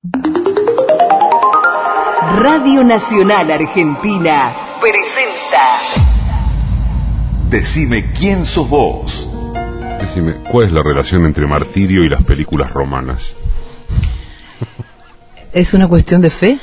Radio Nacional Argentina presenta Decime quién sos vos. Decime, ¿cuál es la relación entre Martirio y las películas romanas? Es una cuestión de fe.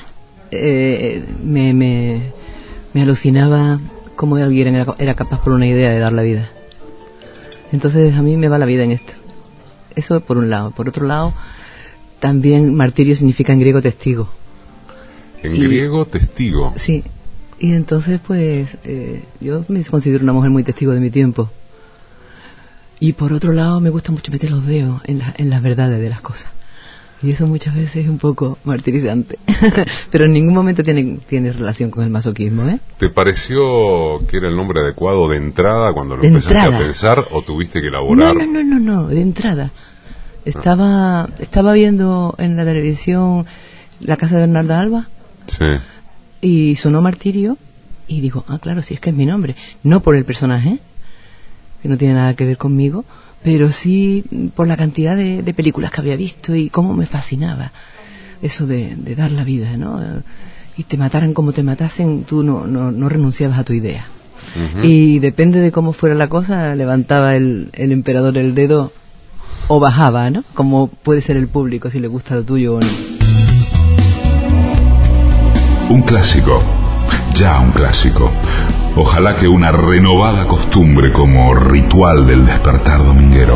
Me alucinaba cómo alguien era capaz por una idea de dar la vida. Entonces a mí me va la vida en esto. Eso por un lado. Por otro lado, también martirio significa en griego testigo. En griego, testigo. Sí. Y entonces, pues, yo me considero una mujer muy testigo de mi tiempo. Y por otro lado, me gusta mucho meter los dedos en las verdades de las cosas. Y eso muchas veces es un poco martirizante. Pero en ningún momento tiene relación con el masoquismo, ¿eh? ¿Te pareció que era el nombre adecuado de entrada cuando lo empezaste a pensar o tuviste que elaborar? No, de entrada. Estaba viendo en la televisión La Casa de Bernarda Alba. Sí. Y sonó Martirio y digo, claro, sí, es que es mi nombre. No por el personaje, que no tiene nada que ver conmigo, pero sí por la cantidad de películas que había visto y cómo me fascinaba eso de dar la vida, ¿no? Y te mataran como te matasen, tú no renunciabas a tu idea. Uh-huh. Y depende de cómo fuera la cosa, levantaba el emperador el dedo o bajaba, ¿no? Como puede ser el público, si le gusta lo tuyo o no. Un clásico, ya un clásico. Ojalá que una renovada costumbre como ritual del despertar dominguero.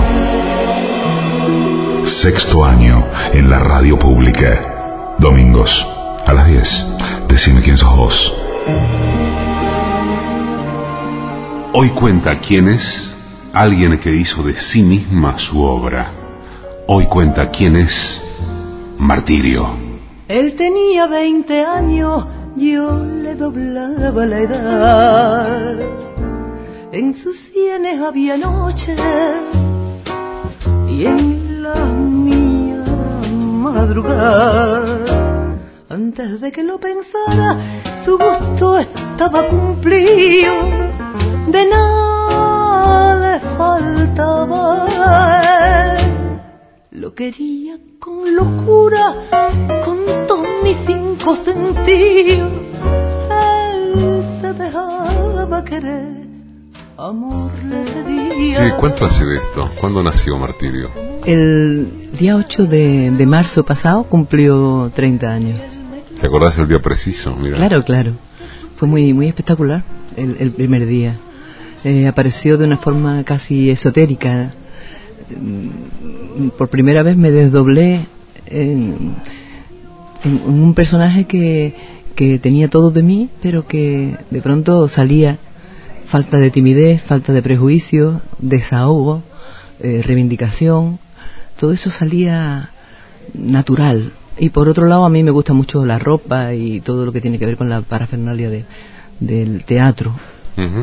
6º año en la radio pública. Domingos a las 10. Decime quién sos vos. Hoy cuenta quién es alguien que hizo de sí misma su obra. Hoy cuenta quién es Martirio. Él tenía 20 años, yo le doblaba la edad. En sus sienes había noche y en la mía madrugada. Antes de que lo pensara, su gusto estaba cumplido. De nada le faltaba. Lo quería con locura, con todos mis 5 sentidos. Él se dejaba querer, amor le pedía. Sí, ¿cuánto hace de esto? ¿Cuándo nació Martirio? El día 8 de marzo pasado cumplió 30 años. ¿Te acordás del día preciso? Mirá. Claro. Fue muy espectacular el primer día. Apareció de una forma casi esotérica. Por primera vez me desdoblé en un personaje que tenía todo de mí, pero que de pronto salía falta de timidez, falta de prejuicio, desahogo, reivindicación. Todo eso salía natural. Y por otro lado, a mí me gusta mucho la ropa y todo lo que tiene que ver con la parafernalia del teatro. Uh-huh.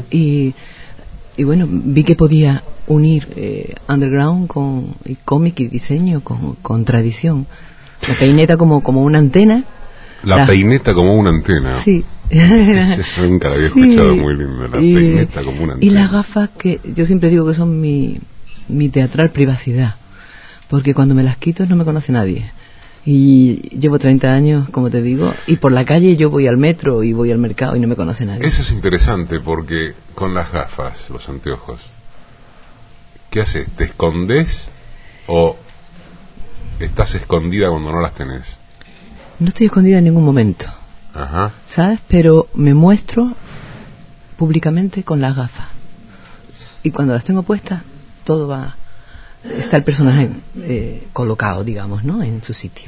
Y bueno, vi que podía unir underground con cómic y diseño con tradición. La peineta como una antena. La peineta como una antena. Sí. Nunca la había escuchado, muy lindo. La peineta como una antena. Y las gafas, que yo siempre digo que son mi teatral privacidad. Porque cuando me las quito no me conoce nadie. Y llevo 30 años, como te digo, y por la calle yo voy al metro y voy al mercado y no me conoce nadie. Eso es interesante porque con las gafas, los anteojos, ¿qué haces? ¿Te escondes o estás escondida cuando no las tenés? No estoy escondida en ningún momento. Ajá. ¿Sabes? Pero me muestro públicamente con las gafas. Y cuando las tengo puestas, todo va... Está el personaje colocado, digamos, ¿no? En su sitio.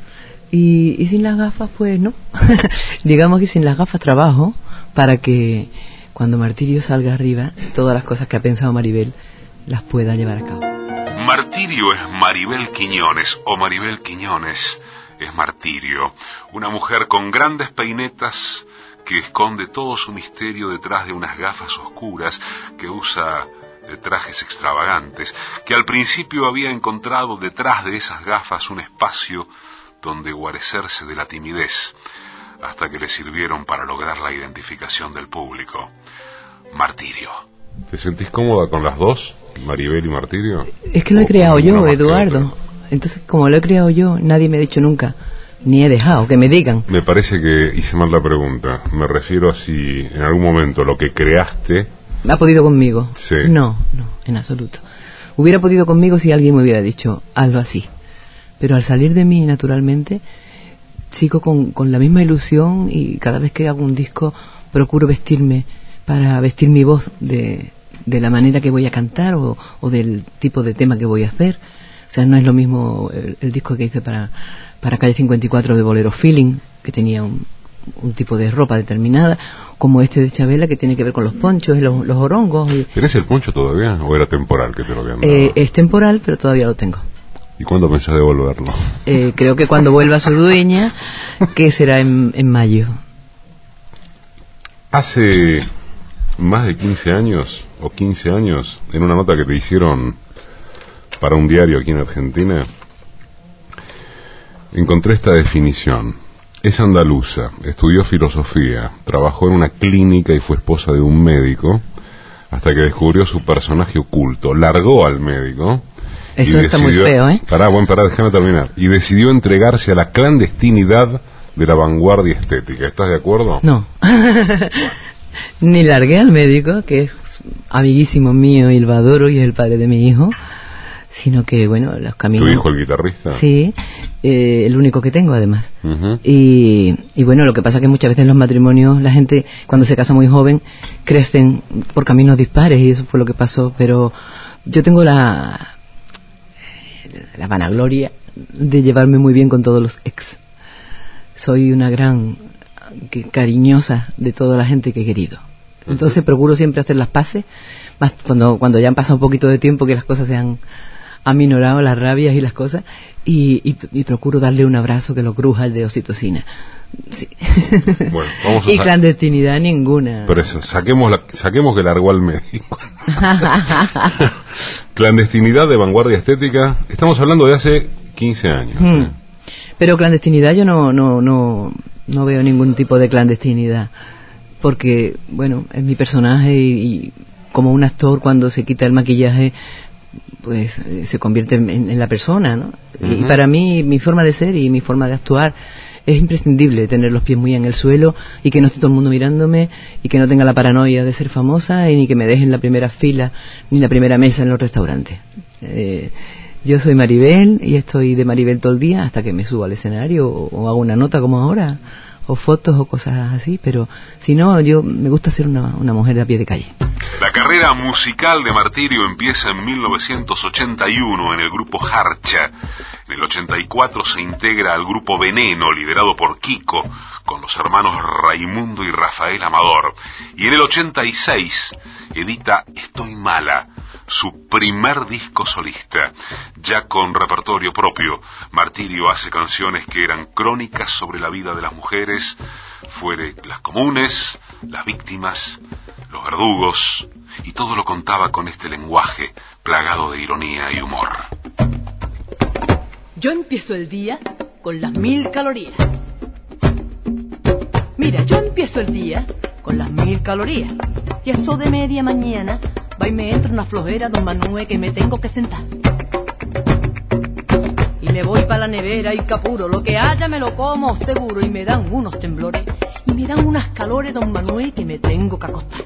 Y sin las gafas, pues no. Digamos que sin las gafas trabajo para que cuando Martirio salga arriba, todas las cosas que ha pensado Maribel las pueda llevar a cabo. Martirio es Maribel Quiñones, o Maribel Quiñones es Martirio, una mujer con grandes peinetas que esconde todo su misterio detrás de unas gafas oscuras, que usa trajes extravagantes, que al principio había encontrado detrás de esas gafas un espacio donde guarecerse de la timidez, hasta que le sirvieron para lograr la identificación del público. Martirio. ¿Te sentís cómoda con las dos, Maribel y Martirio? Es que lo he creado yo, Eduardo. Entonces, como lo he creado yo, nadie me ha dicho nunca, ni he dejado, que me digan. Me parece que hice mal la pregunta. Me refiero a si en algún momento lo que creaste... ¿Ha podido conmigo? Sí. No, en absoluto. Hubiera podido conmigo si alguien me hubiera dicho, hazlo así. Pero al salir de mí, naturalmente, sigo con la misma ilusión, y cada vez que hago un disco procuro vestirme para vestir mi voz de la manera que voy a cantar o del tipo de tema que voy a hacer. O sea, no es lo mismo el disco que hice para Calle 54 de Bolero Feeling, que tenía un tipo de ropa determinada, como este de Chabela, que tiene que ver con los ponchos y los orongos. ¿Tenés el poncho todavía o era temporal que te lo habían dado? Es temporal, pero todavía lo tengo. ¿Y cuándo pensás devolverlo? Creo que cuando vuelva a su dueña, que será en mayo. Hace más de 15 años, o 15 años, en una nota que te hicieron para un diario aquí en Argentina, encontré esta definición. Es andaluza, estudió filosofía, trabajó en una clínica y fue esposa de un médico, hasta que descubrió su personaje oculto. Largó al médico. Eso está muy feo, ¿eh? Pará, déjame terminar. Y decidió entregarse a la clandestinidad de la vanguardia estética. ¿Estás de acuerdo? No. Ni largué al médico, que es amiguísimo mío y lo adoro y es el padre de mi hijo, sino que, bueno, los caminos... ¿Tu hijo, el guitarrista? Sí, el único que tengo, además. Uh-huh. Y bueno, lo que pasa es que muchas veces en los matrimonios la gente, cuando se casa muy joven, crecen por caminos dispares, y eso fue lo que pasó. Pero yo tengo la vanagloria de llevarme muy bien con todos los ex. Soy una gran cariñosa de toda la gente que he querido. Entonces procuro siempre hacer las paces, más cuando ya han pasado un poquito de tiempo, que las cosas se han aminorado, las rabias y las cosas, y procuro darle un abrazo que lo cruja el de oxitocina. Sí. Bueno, vamos a y clandestinidad ninguna. Pero eso, saquemos que largó al médico. Clandestinidad de vanguardia estética. Estamos hablando de hace 15 años. Pero clandestinidad yo no veo ningún tipo de clandestinidad, porque, bueno, es mi personaje, y como un actor, cuando se quita el maquillaje, pues se convierte en la persona, ¿no? Uh-huh. Y para mí, mi forma de ser y mi forma de actuar, es imprescindible tener los pies muy en el suelo, y que no esté todo el mundo mirándome, y que no tenga la paranoia de ser famosa, y ni que me dejen la primera fila ni la primera mesa en los restaurantes. Yo soy Maribel, y estoy de Maribel todo el día hasta que me subo al escenario o hago una nota como ahora, o fotos o cosas así, pero si no, yo me gusta ser una mujer de a pie de calle. La carrera musical de Martirio empieza en 1981 en el grupo Harcha. En el 84 se integra al grupo Veneno, liderado por Kiko, con los hermanos Raimundo y Rafael Amador. Y en el 86 edita Estoy Mala, su primer disco solista. Ya con repertorio propio, Martirio hace canciones que eran crónicas sobre la vida de las mujeres, fuere las comunes, las víctimas, los verdugos, y todo lo contaba con este lenguaje plagado de ironía y humor. Yo empiezo el día con las 1000 calorías. Mira, yo empiezo el día con las 1000 calorías. Y eso de media mañana va y me entra una flojera, don Manuel, que me tengo que sentar. Y me voy para la nevera y capuro, lo que haya me lo como seguro. Y me dan unos temblores y me dan unas calores, don Manuel, que me tengo que acostar.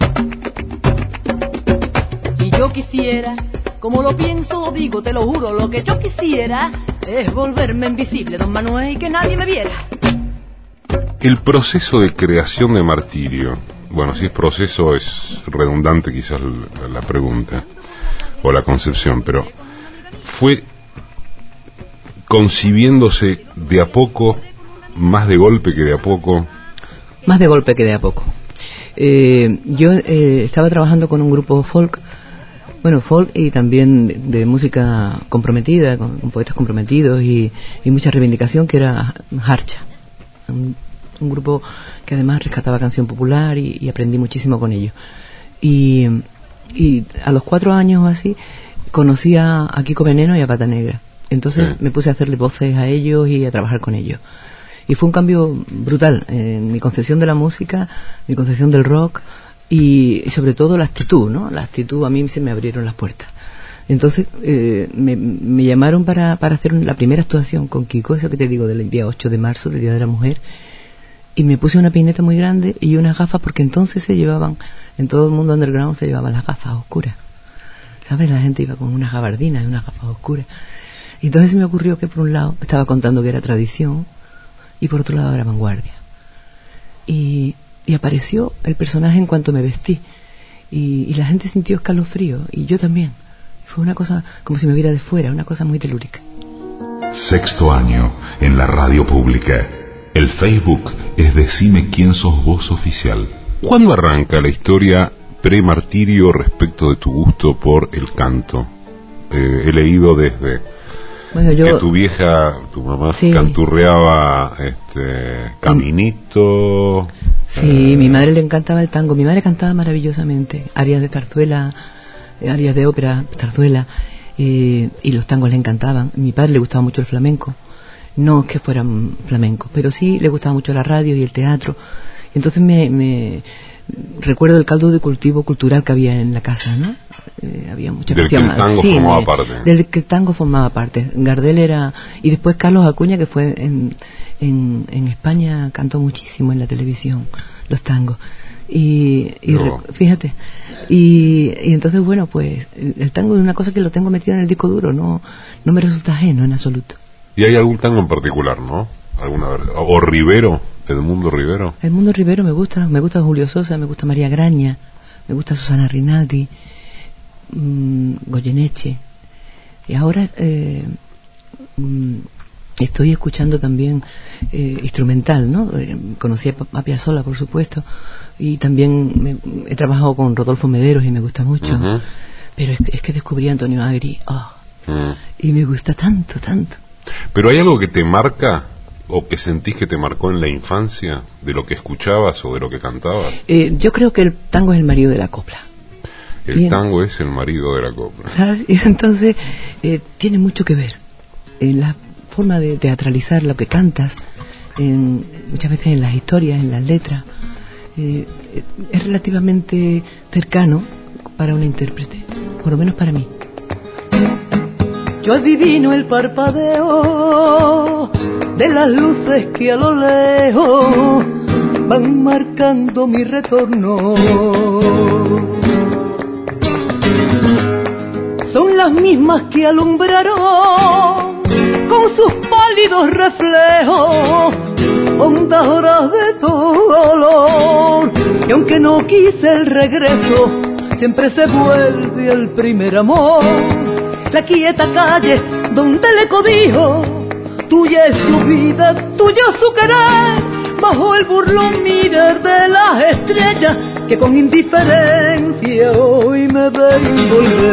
Y yo quisiera, como lo pienso, lo digo, te lo juro, lo que yo quisiera es volverme invisible, don Manuel, y que nadie me viera. El proceso de creación de Martirio, bueno, si es proceso es redundante quizás la pregunta o la concepción, pero fue concibiéndose de a poco, más de golpe que de a poco. Más de golpe que de a poco. Yo estaba trabajando con un grupo folk, folk y también de música comprometida, con poetas comprometidos y mucha reivindicación, que era Harcha, un grupo que además rescataba canción popular, y aprendí muchísimo con ellos. Y a los 4 años o así conocí a Kiko Veneno y a Pata Negra. Entonces me puse a hacerle voces a ellos y a trabajar con ellos. Y fue un cambio brutal en mi concepción de la música, mi concepción del rock, y sobre todo la actitud, ¿no? La actitud, a mí se me abrieron las puertas. Entonces me llamaron para hacer la primera actuación con Kiko, eso que te digo, del día 8 de marzo, del Día de la Mujer, y me puse una peineta muy grande y unas gafas, porque entonces se llevaban, en todo el mundo underground se llevaban las gafas oscuras, ¿sabes? La gente iba con unas gabardinas y unas gafas oscuras. Y entonces se me ocurrió que por un lado estaba contando que era tradición y por otro lado era vanguardia. Y apareció el personaje en cuanto me vestí, y la gente sintió escalofrío, y yo también. Fue una cosa como si me viera de fuera, una cosa muy telúrica. 6º año en la radio pública. El Facebook es Decime quién sos vos oficial. ¿Cuándo arranca la historia pre-martirio respecto de tu gusto por el canto? He leído desde que tu vieja, tu mamá, sí, canturreaba Caminito. Sí, mi madre le encantaba el tango. Mi madre cantaba maravillosamente arias de zarzuela, arias de ópera, zarzuela, y los tangos le encantaban. A mi padre le gustaba mucho el flamenco, no que fueran flamencos, pero sí le gustaba mucho la radio y el teatro. Entonces me recuerdo el caldo de cultivo cultural que había en la casa, ¿no? Había mucha del que el tango formaba parte. Del que el tango formaba parte. Gardel era, y después Carlos Acuña, que fue en España, cantó muchísimo en la televisión los tangos. Fíjate, y entonces, bueno, pues el tango es una cosa que lo tengo metido en el disco duro, no me resulta ajeno en absoluto. ¿Y hay algún tango en particular, no? ¿Alguna vez? ¿O Rivero? ¿Edmundo Rivero? Edmundo Rivero me gusta Julio Sosa, me gusta María Graña, me gusta Susana Rinaldi, Goyeneche. Y ahora estoy escuchando también instrumental, ¿no? Conocí a Piazzolla, por supuesto, y también he trabajado con Rodolfo Mederos y me gusta mucho. Uh-huh. Pero es que descubrí a Antonio Agri, y me gusta tanto. ¿Pero hay algo que te marca o que sentís que te marcó en la infancia de lo que escuchabas o de lo que cantabas? Yo creo que el tango es el marido de la copla. El tango es el marido de la copla. ¿Sabes? Y entonces tiene mucho que ver en la forma de teatralizar lo que cantas, muchas veces en las historias, en las letras. Es relativamente cercano para un intérprete, por lo menos para mí. Yo adivino el parpadeo de las luces que a lo lejos van marcando mi retorno. Son las mismas que alumbraron con sus pálidos reflejos hondas horas de dolor, y aunque no quise el regreso, siempre se vuelve al primer amor. La quieta calle donde le codijo, tuya es su vida, tuyo su querer, bajo el burlón mirar de las estrellas que con indiferencia hoy me ven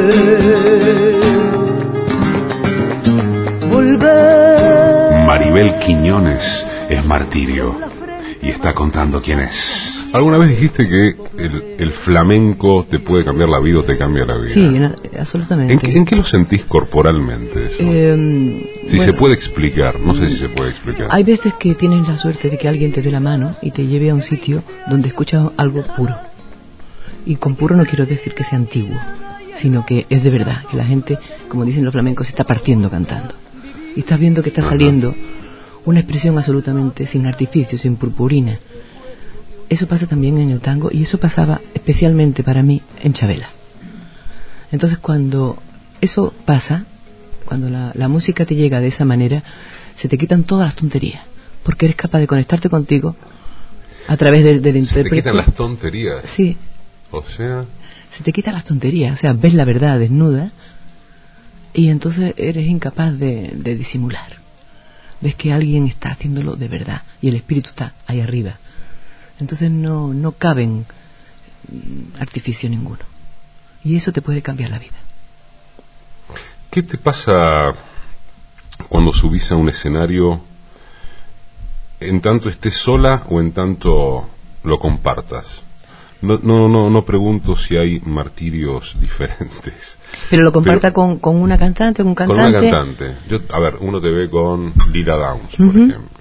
volver. Maribel Quiñones es martirio y está contando quién es. ¿Alguna vez dijiste que el flamenco te puede cambiar la vida o te cambia la vida? Sí, absolutamente. ¿En qué lo sentís corporalmente eso? Si se puede explicar, no sé si se puede explicar. Hay veces que tienes la suerte de que alguien te dé la mano y te lleve a un sitio donde escuchas algo puro. Y con puro no quiero decir que sea antiguo, sino que es de verdad, que la gente, como dicen los flamencos, se está partiendo cantando. Y estás viendo que está saliendo una expresión absolutamente sin artificio, sin purpurina. Eso pasa también en el tango, y eso pasaba especialmente para mí en Chabela. Entonces cuando eso pasa, cuando la música te llega de esa manera, se te quitan todas las tonterías, porque eres capaz de conectarte contigo a través del intérprete. ¿Se te quitan las tonterías? Sí. O sea... Se te quitan las tonterías, o sea, ves la verdad desnuda y entonces eres incapaz de disimular. Ves que alguien está haciéndolo de verdad y el espíritu está ahí arriba. Entonces no caben artificio ninguno. Y eso te puede cambiar la vida. ¿Qué te pasa cuando subís a un escenario, en tanto estés sola o en tanto lo compartas? No pregunto si hay martirios diferentes. Pero lo comparta con una cantante, un cantante. Con una cantante. Uno te ve con Lila Downs, por ejemplo.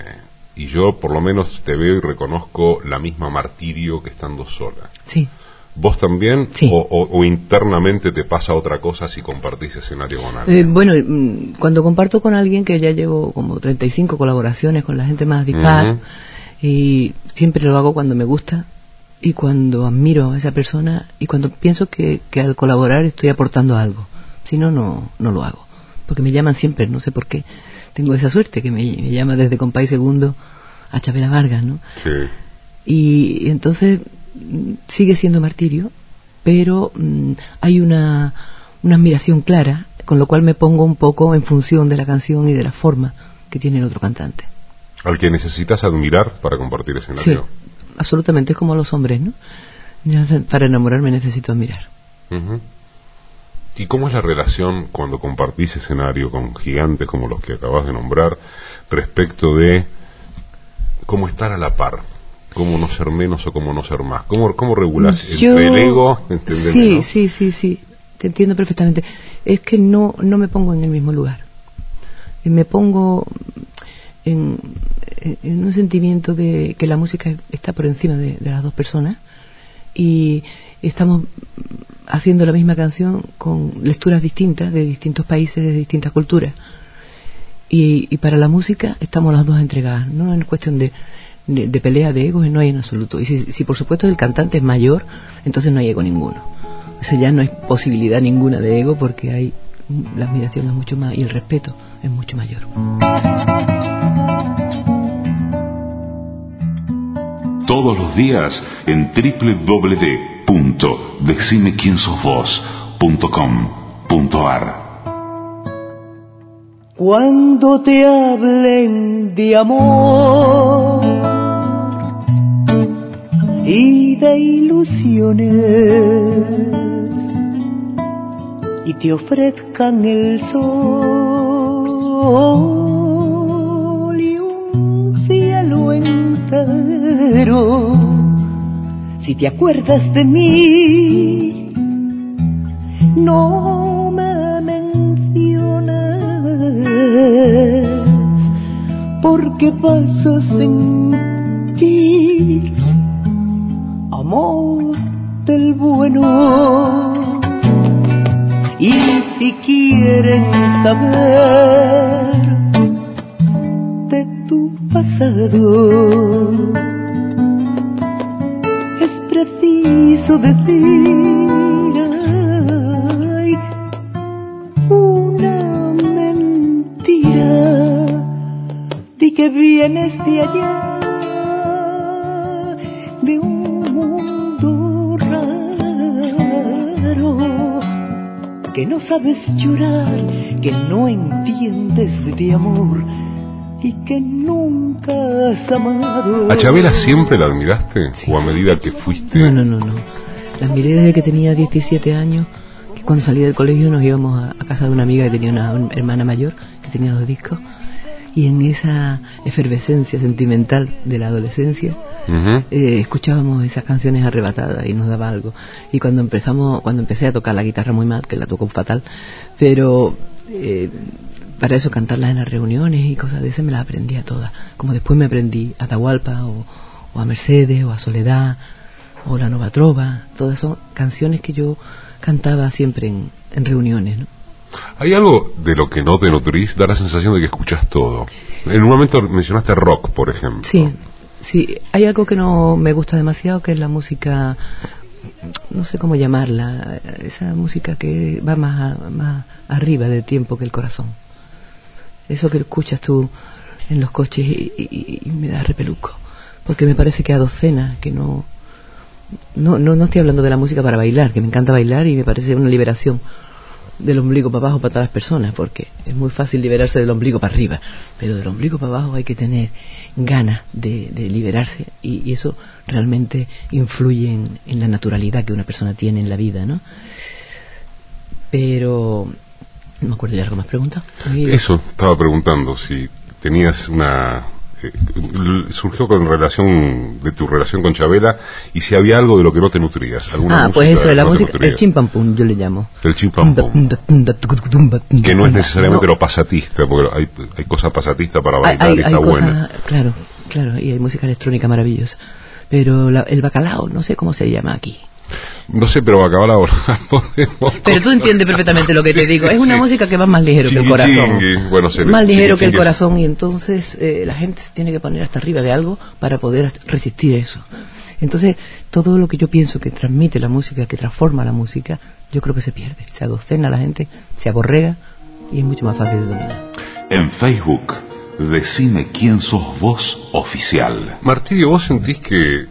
Y yo por lo menos te veo y reconozco la misma martirio que estando sola. Sí. ¿Vos también? Sí. O internamente te pasa otra cosa si compartís escenario con alguien? Bueno, cuando comparto con alguien, que ya llevo como 35 colaboraciones con la gente más dispar, y siempre lo hago cuando me gusta y cuando admiro a esa persona y cuando pienso que al colaborar estoy aportando algo. Si no, no lo hago. Porque me llaman siempre, no sé por qué. Tengo esa suerte que me llama desde Compay Segundo a Chavela Vargas, ¿no? Sí. Y entonces sigue siendo martirio, pero hay una admiración clara, con lo cual me pongo un poco en función de la canción y de la forma que tiene el otro cantante. ¿Al que necesitas admirar para compartir escenario? Sí, absolutamente, es como los hombres, ¿no? Para enamorarme necesito admirar. Uh-huh. ¿Y cómo es la relación cuando compartís escenario con gigantes como los que acabas de nombrar respecto de cómo estar a la par? ¿Cómo no ser menos o cómo no ser más? ¿Cómo regulás entre el ego? Sí, ¿no? Sí, te entiendo perfectamente. Es que no me pongo en el mismo lugar. Me pongo en un sentimiento de que la música está por encima de las dos personas y estamos haciendo la misma canción con lecturas distintas de distintos países, de distintas culturas. Y para la música estamos las dos entregadas, no es cuestión de pelea de egos, no hay en absoluto. Y si por supuesto el cantante es mayor, entonces no hay ego ninguno. O sea, ya no hay posibilidad ninguna de ego porque hay la admiración es mucho más y el respeto es mucho mayor. Todos los días en www.decimequiensosvos.com.ar. Cuando te hablen de amor y de ilusiones y te ofrezcan el sol y un cielo entero, si te acuerdas de mí, no me menciones, porque vas a sentir amor del bueno. Y si quieren saber de tu pasado, es preciso decir ay, una mentira, di que vienes de allá, de un mundo raro, que no sabes llorar, que no entiendes de amor y que nunca has amado. ¿A Chavela siempre la admiraste? Sí. ¿O a medida que fuiste? No. La admiré desde que tenía 17 años, que cuando salí del colegio nos íbamos a casa de una amiga que tenía una hermana mayor, que tenía 2 discos, y en esa efervescencia sentimental de la adolescencia, escuchábamos esas canciones arrebatadas y nos daba algo. Y cuando empecé a tocar la guitarra muy mal, que la toco fatal, pero para eso cantarlas en las reuniones y cosas de esas me las aprendía todas, como después me aprendí Atahualpa o a Mercedes o a Soledad o La Nova Trova. Todas son canciones que yo cantaba siempre en reuniones, ¿no? ¿Hay algo de lo que no te nutrís? Da la sensación de que escuchás todo. En un momento mencionaste rock, por ejemplo. Sí, hay algo que no me gusta demasiado, que es la música, no sé cómo llamarla, esa música que va más arriba del tiempo que el corazón. Eso que escuchas tú en los coches y me da repeluco, porque me parece que a docenas, que no estoy hablando de la música para bailar, que me encanta bailar y me parece una liberación del ombligo para abajo para todas las personas, porque es muy fácil liberarse del ombligo para arriba, pero del ombligo para abajo hay que tener ganas de liberarse, y eso realmente influye en la naturalidad que una persona tiene en la vida, ¿no? Pero no me acuerdo ya algo más pregunta. Eso estaba preguntando, si tenías una surgió con relación de tu relación con Chavela, y si había algo de lo que no te nutrías, alguna música pues eso de la no música, el chimpampum yo le llamo, el chimpampum, que no es necesariamente lo pasatista, porque hay cosas pasatistas para bailar y está cosas, buena. Claro, y hay música electrónica maravillosa, pero el bacalao no sé cómo se llama aquí. No sé, pero acabar la hora. Pero tú entiendes perfectamente lo que te digo. Es una música que va más ligero que el corazón. Bueno, más ligero que el corazón, y entonces la gente se tiene que poner hasta arriba de algo para poder resistir eso. Entonces, todo lo que yo pienso que transmite la música, que transforma la música, yo creo que se pierde. Se adocena la gente, se aborrega y es mucho más fácil de dominar. En Facebook, decime quién sos vos oficial. Martirio, ¿vos sentís que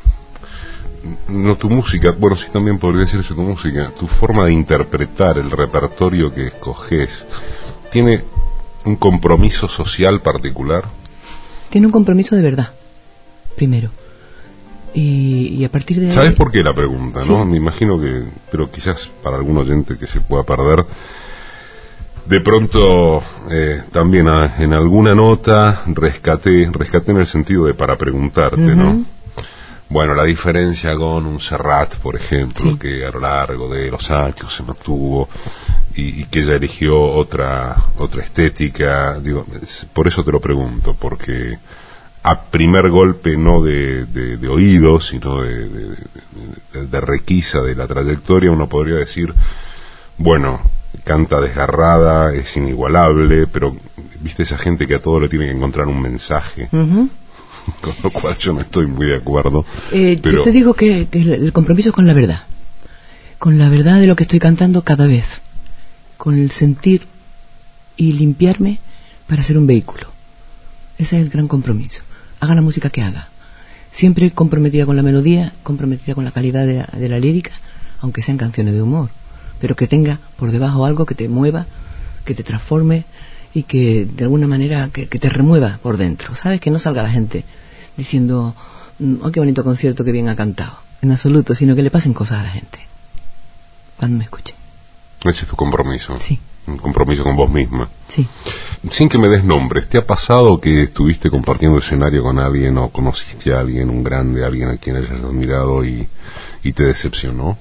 no tu música, bueno, sí también podría decirse tu música, tu forma de interpretar el repertorio que escoges, tiene un compromiso social particular? Tiene un compromiso de verdad, primero. Y a partir de ¿Sabes ahí... por qué la pregunta, no? Sí. Me imagino que, pero quizás para algún oyente que se pueda perder, de pronto también en alguna nota rescaté en el sentido de para preguntarte, ¿no? Bueno, la diferencia con un Serrat, por ejemplo, que a lo largo de los años se mantuvo y que ella eligió otra estética, digo, por eso te lo pregunto, porque a primer golpe no de oído, sino de requisa de la trayectoria, uno podría decir, bueno, canta desgarrada, es inigualable, pero viste esa gente que a todo le tiene que encontrar un mensaje. Con lo cual yo no estoy muy de acuerdo. Pero... Yo te digo que el compromiso es con la verdad de lo que estoy cantando cada vez, con el sentir y limpiarme para ser un vehículo. Ese es el gran compromiso. Haga la música que haga, siempre comprometida con la melodía, comprometida con la calidad de la lírica, aunque sean canciones de humor, pero que tenga por debajo algo que te mueva, que te transforme y que de alguna manera que te remueva por dentro, ¿sabes? Que no salga la gente diciendo, oh, qué bonito concierto, qué bien ha cantado, en absoluto, sino que le pasen cosas a la gente cuando me escuchen. Ese es tu compromiso. Sí. Un compromiso con vos misma. Sí. Sin que me des nombres, ¿te ha pasado que estuviste compartiendo escenario con alguien o conociste a alguien, un grande, alguien a quien hayas admirado y te decepcionó?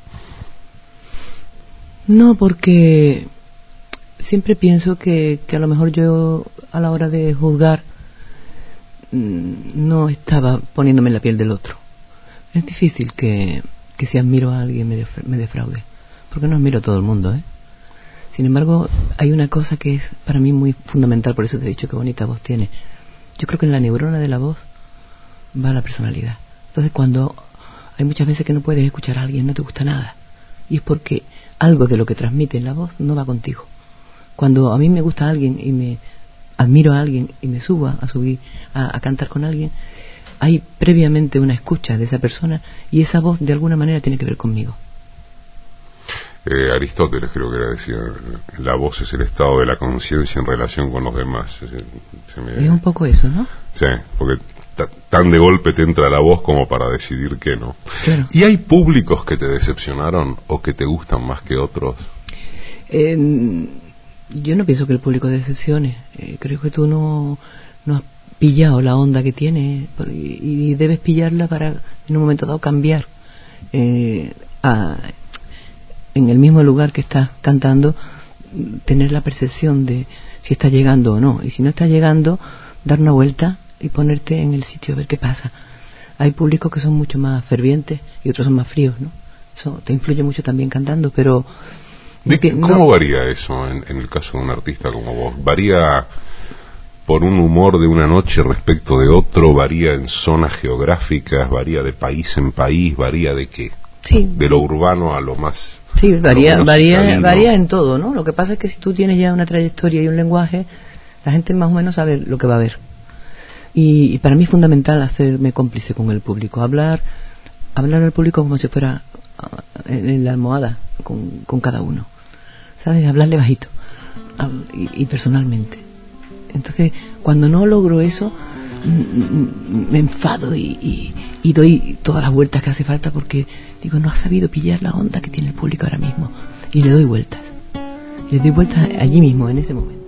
No, porque siempre pienso que a lo mejor yo a la hora de juzgar no estaba poniéndome en la piel del otro. Es difícil que si admiro a alguien me defraude, porque no admiro a todo el mundo, ¿eh? Sin embargo, hay una cosa que es para mí muy fundamental, por eso te he dicho qué bonita voz tiene. Yo creo que en la neurona de la voz va la personalidad. Entonces, cuando hay muchas veces que no puedes escuchar a alguien, no te gusta nada, y es porque algo de lo que transmite en la voz no va contigo. Cuando a mí me gusta alguien y me admiro a alguien y me subo a cantar con alguien, hay previamente una escucha de esa persona y esa voz de alguna manera tiene que ver conmigo. Aristóteles creo que era, decía, la voz es el estado de la conciencia en relación con los demás. Es un poco eso, ¿no? Sí, porque tan de golpe te entra la voz como para decidir que no. Claro. ¿Y hay públicos que te decepcionaron o que te gustan más que otros? Yo no pienso que el público decepcione. Creo que tú no has pillado la onda que tiene y debes pillarla para en un momento dado cambiar en el mismo lugar que estás cantando, tener la percepción de si está llegando o no, y si no está llegando, dar una vuelta y ponerte en el sitio a ver qué pasa. Hay públicos que son mucho más fervientes y otros son más fríos, ¿no? Eso te influye mucho también cantando, pero ¿cómo varía eso en el caso de un artista como vos? ¿Varía por un humor de una noche respecto de otro? ¿Varía en zonas geográficas? ¿Varía de país en país? ¿Varía de qué? Sí. De lo urbano a lo más... Sí, varía en todo, ¿no? Lo que pasa es que si tú tienes ya una trayectoria y un lenguaje, la gente más o menos sabe lo que va a ver. Y para mí es fundamental hacerme cómplice con el público, hablar al público como si fuera en la almohada con cada uno, ¿sabes? Hablarle bajito y personalmente. Entonces, cuando no logro eso, me enfado y doy todas las vueltas que hace falta porque digo, no ha sabido pillar la onda que tiene el público ahora mismo, y le doy vueltas allí mismo, en ese momento.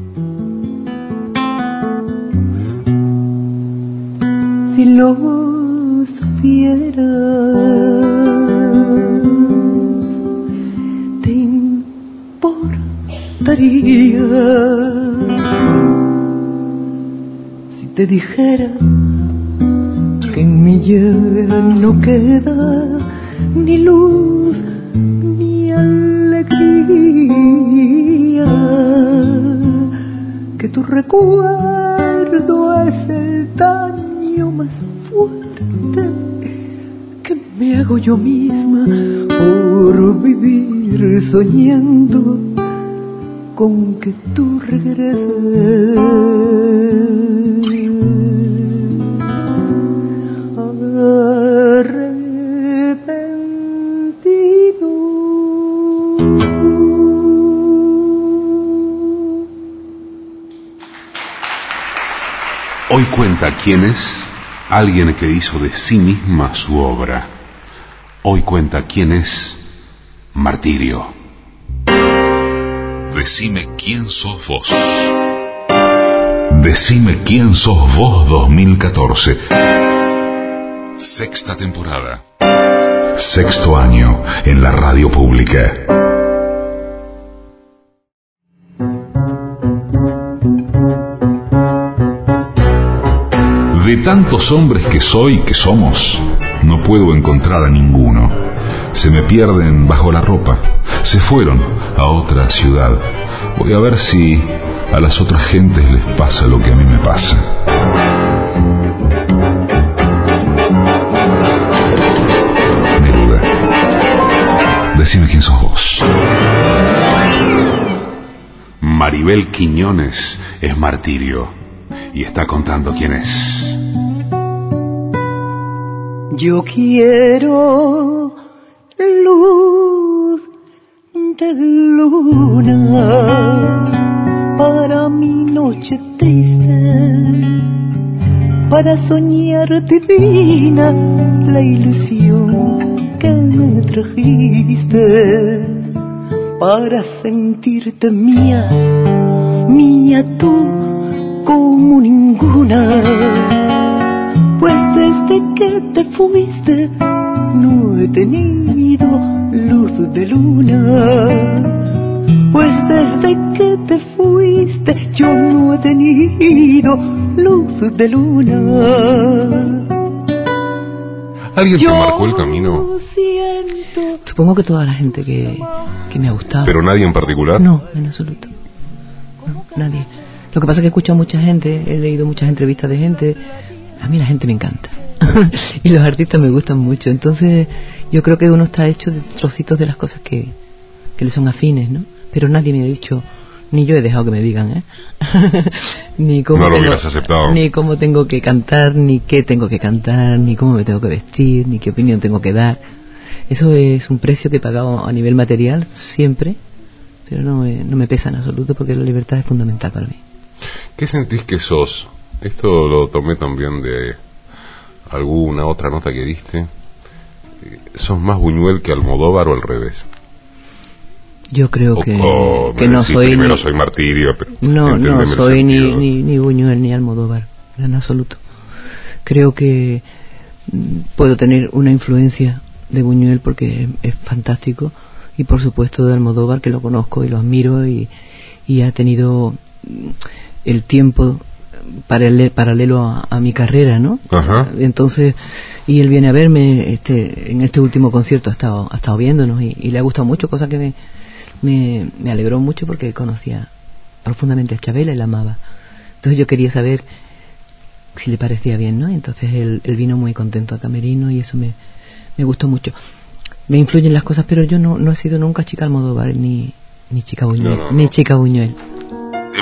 Si lo supieras, te importaría si te dijera que en mi ya no queda ni luz, ni alegría, que tu recuerdo es el daño más fuerte que me hago yo misma por vivir soñando con que tú regreses. Arrepentido. Hoy cuenta quién es alguien que hizo de sí misma su obra. Hoy cuenta quién es Martirio. Decime quién sos vos. Decime quién sos vos 2014. Sexta temporada. Sexto año en la radio pública. De tantos hombres que soy, que somos, no puedo encontrar a ninguno. Se me pierden bajo la ropa. Se fueron a otra ciudad. Voy a ver si a las otras gentes les pasa lo que a mí me pasa. Neruda, decime quién sos vos. Maribel Quiñones es Martirio y está contando quién es. Yo quiero luz de luna para mi noche triste, para soñar divina la ilusión que me trajiste, para sentirte mía, mía tú como ninguna. Pues desde que te fuiste no he tenido luz de luna. Pues desde que te fuiste yo no he tenido luz de luna. ¿Alguien te marcó el camino? Supongo que toda la gente que me ha gustado. ¿Pero nadie en particular? No, en absoluto. No, nadie. Lo que pasa es que he escuchado a mucha gente, he leído muchas entrevistas de gente. A mí la gente me encanta y los artistas me gustan mucho, entonces yo creo que uno está hecho de trocitos de las cosas que le son afines, ¿no? Pero nadie me ha dicho, ni yo he dejado que me digan, ni cómo no lo hubieras aceptado, ni cómo tengo que cantar, ni qué tengo que cantar, ni cómo me tengo que vestir, ni qué opinión tengo que dar. Eso es un precio que he pagado a nivel material siempre, pero no me pesa en absoluto porque la libertad es fundamental para mí. ¿Qué sentís que sos? Esto lo tomé también de alguna otra nota que diste. ¿Sos más Buñuel que Almodóvar o al revés? Yo creo que no soy primero soy Martirio, pero no soy ni Buñuel ni Almodóvar en absoluto. Creo que puedo tener una influencia de Buñuel porque es fantástico, y por supuesto de Almodóvar, que lo conozco y lo admiro, y ha tenido el tiempo paralelo a mi carrera, ¿no? Ajá. Entonces, y él viene a verme en este último concierto, ha estado viéndonos y le ha gustado mucho, cosa que me alegró mucho porque conocía profundamente a Chabela y la amaba. Entonces yo quería saber si le parecía bien, ¿no? Entonces él vino muy contento a Camerino y eso me gustó mucho. Me influyen las cosas, pero yo no he sido nunca chica Almodóvar ni chica Buñuel, ni chica Buñuel. En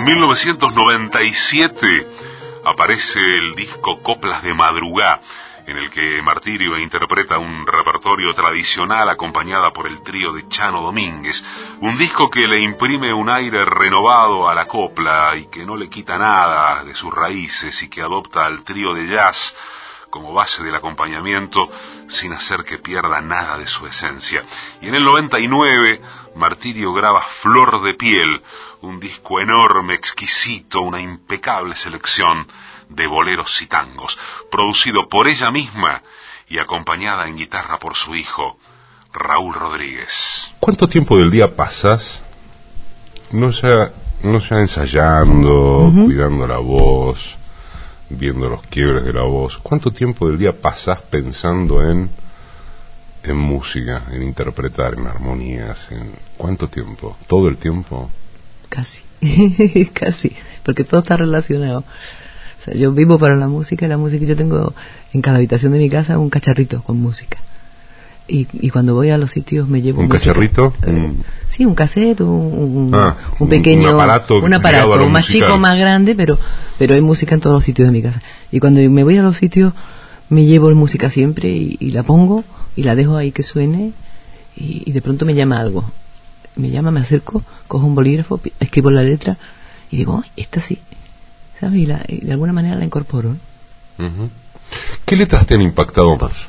1997 aparece el disco Coplas de Madrugá, en el que Martirio interpreta un repertorio tradicional acompañada por el trío de Chano Domínguez. Un disco que le imprime un aire renovado a la copla y que no le quita nada de sus raíces y que adopta al trío de jazz como base del acompañamiento sin hacer que pierda nada de su esencia. Y en el 99 Martirio graba Flor de Piel, un disco enorme, exquisito, una impecable selección de boleros y tangos, producido por ella misma y acompañada en guitarra por su hijo, Raúl Rodríguez. ¿Cuánto tiempo del día pasas no ya ensayando, cuidando la voz, viendo los quiebres de la voz? ¿Cuánto tiempo del día pasas pensando en en música, en interpretar, en armonías? ¿En cuánto tiempo? ¿Todo el tiempo? Casi, casi, porque todo está relacionado. O sea, yo vivo para la música, y la música, yo tengo en cada habitación de mi casa un cacharrito con música. Y cuando voy a los sitios me llevo ¿Un música. cacharrito? Sí, un cassette, un pequeño... un aparato más musical. chico, más grande, pero hay música en todos los sitios de mi casa. Y cuando me voy a los sitios me llevo música siempre y la pongo y la dejo ahí que suene y de pronto me llama algo. Me llama, me acerco, cojo un bolígrafo, escribo la letra y digo, esta sí, ¿sabes? Y de alguna manera la incorporo. Uh-huh. ¿Qué letras te han impactado más?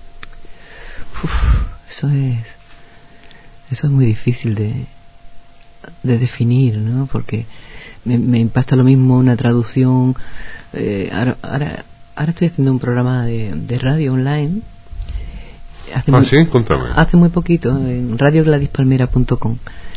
Eso es muy difícil de definir, ¿no? Porque me impacta lo mismo una traducción. Ahora estoy haciendo un programa de radio online. ¿Sí? Contame. Hace muy poquito en radiogladispalmera.com.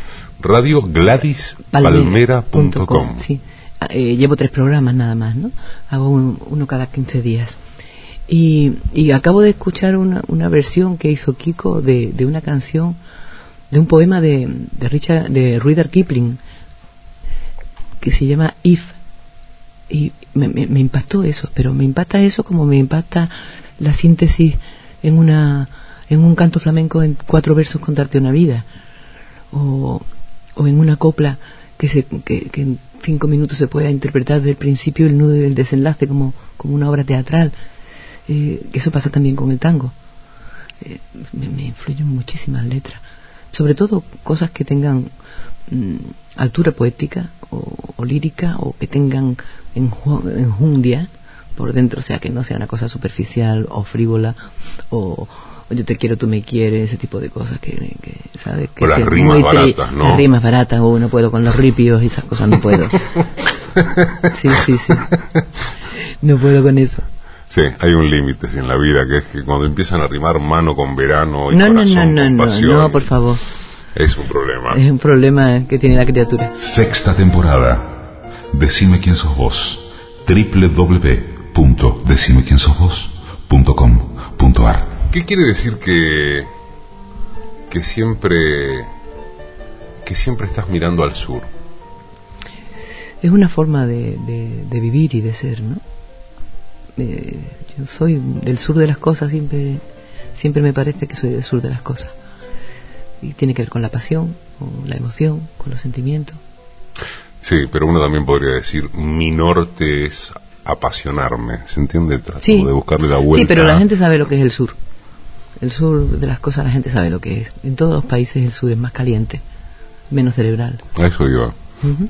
Radiogladispalmera.com. Sí. Llevo 3 programas nada más, ¿no? Hago uno cada 15 días. Y acabo de escuchar una versión que hizo Kiko de una canción, de un poema de Rudyard Kipling, que se llama If. Y me impactó eso, pero me impacta eso como me impacta la síntesis en un canto flamenco en 4 versos, contarte una vida, o en una copla que en 5 minutos se pueda interpretar desde el principio el nudo y el desenlace como una obra teatral. Eso pasa también con el tango. Me influyen muchísimas letras, sobre todo cosas que tengan altura poética o lírica, o que tengan enjundia por dentro, o sea, que no sea una cosa superficial o frívola, o yo te quiero, tú me quieres, ese tipo de cosas que ¿sabes? O las rimas baratas, ¿no? Las rimas baratas, o no puedo con los ripios y esas cosas, no puedo. Sí, no puedo con eso. Sí, hay un límite en la vida, que es que cuando empiezan a rimar mano con verano y corazón con pasión, no, por favor. Es un problema. Es un problema que tiene la criatura. 6ª temporada. Decime quién sos vos. www.decimequiensosvos.com.ar. ¿Qué quiere decir que siempre estás mirando al sur? Es una forma de vivir y de ser, ¿no? Yo soy del sur de las cosas, siempre me parece que soy del sur de las cosas, y tiene que ver con la pasión, con la emoción, con los sentimientos. Sí, pero uno también podría decir, mi norte es apasionarme, ¿se entiende? Trato de buscarle la vuelta. Sí, pero la gente sabe lo que es el sur de las cosas, la gente sabe lo que es. En todos los países el sur es más caliente, menos cerebral. A eso iba. Uh-huh.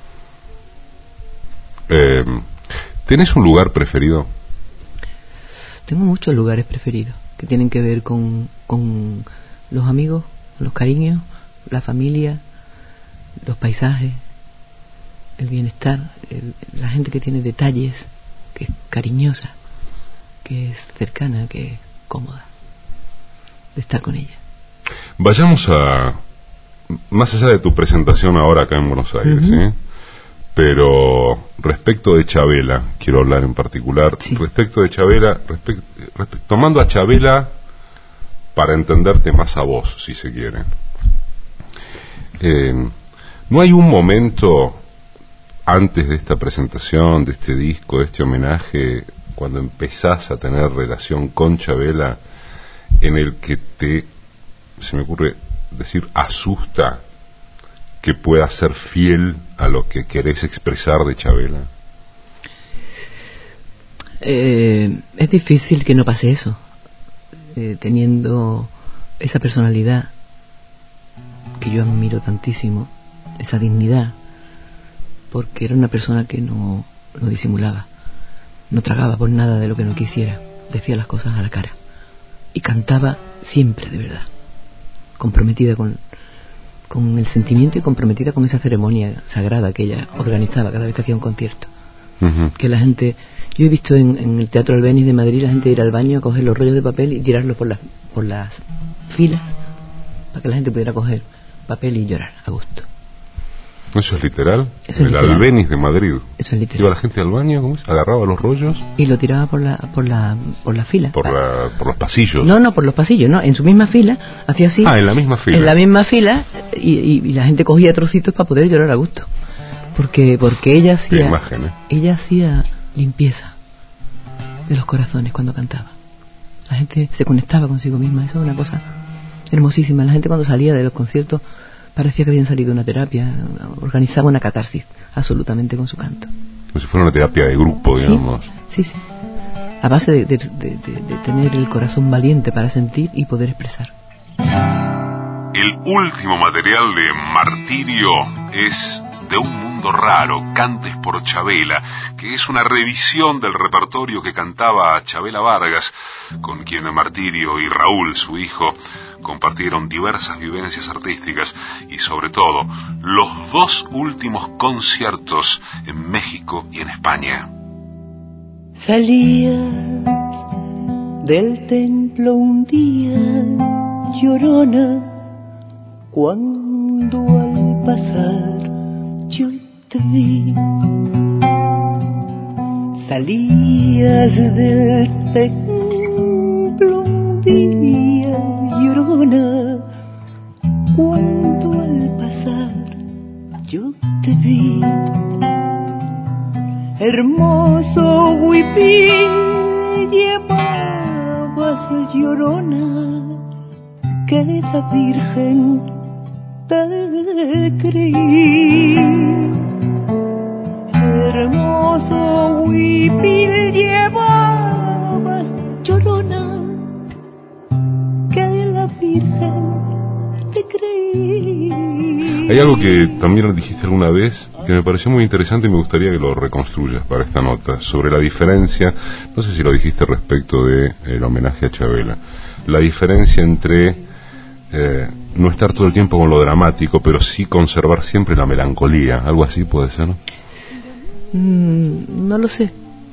¿Tenés un lugar preferido? Tengo muchos lugares preferidos que tienen que ver con los amigos, los cariños, la familia, los paisajes, el bienestar, la gente que tiene detalles, que es cariñosa, que es cercana, que es cómoda de estar con ella. Vayamos más allá de tu presentación ahora acá en Buenos Aires, uh-huh. Pero respecto de Chabela, quiero hablar en particular. Sí. Respecto de Chabela, tomando a Chabela para entenderte más a vos, si se quiere. ¿No hay un momento antes de esta presentación, de este disco, de este homenaje, cuando empezás a tener relación con Chabela, en el que se me ocurre decir, asusta que pueda ser fiel a lo que querés expresar de Chabela? Es difícil que no pase eso, teniendo esa personalidad que yo admiro tantísimo, esa dignidad, porque era una persona que no disimulaba, no tragaba por nada de lo que no quisiera, decía las cosas a la cara y cantaba siempre de verdad, comprometida con el sentimiento y comprometida con esa ceremonia sagrada que ella organizaba cada vez que hacía un concierto. Uh-huh. Que la gente, yo he visto en el Teatro Albéniz de Madrid, la gente ir al baño a coger los rollos de papel y tirarlos por las filas para que la gente pudiera coger papel y llorar a gusto. ¿Eso es literal? Eso es el literal. Albéniz de Madrid. Eso es literal. Iba la gente al baño, ¿cómo es? Agarraba los rollos. Y lo tiraba por la fila. Por los pasillos. No, por los pasillos, no. En su misma fila, hacía así. En la misma fila. En la misma fila, y la gente cogía trocitos para poder llorar a gusto. Porque ella hacía... Qué imagen, ¿eh? Ella hacía limpieza de los corazones cuando cantaba. La gente se conectaba consigo misma. Eso es una cosa hermosísima. La gente cuando salía de los conciertos parecía que habían salido de una terapia. Organizaba una catarsis absolutamente con su canto. Como si fuera una terapia de grupo, digamos. Sí. A base de tener el corazón valiente para sentir y poder expresar. El último material de Martirio es De un mundo raro, Cantes por Chabela, que es una revisión del repertorio que cantaba Chabela Vargas, con quien Martirio y Raúl, su hijo, compartieron diversas vivencias artísticas y sobre todo los 2 últimos conciertos en México y en España. Salías del templo un día, llorona, cuando al pasar yo te vi. Salías del templo un día, llorona, cuando al pasar yo te vi. Hermoso huipil llevabas, llorona, que la Virgen te creí. Hermoso huipil llevabas, llorona, que la Virgen te creí. Hay algo que también dijiste alguna vez que me pareció muy interesante y me gustaría que lo reconstruyas para esta nota, sobre la diferencia, no sé si lo dijiste respecto del homenaje a Chabela, la diferencia entre no estar todo el tiempo con lo dramático, pero sí conservar siempre la melancolía, algo así puede ser, ¿no? No lo sé.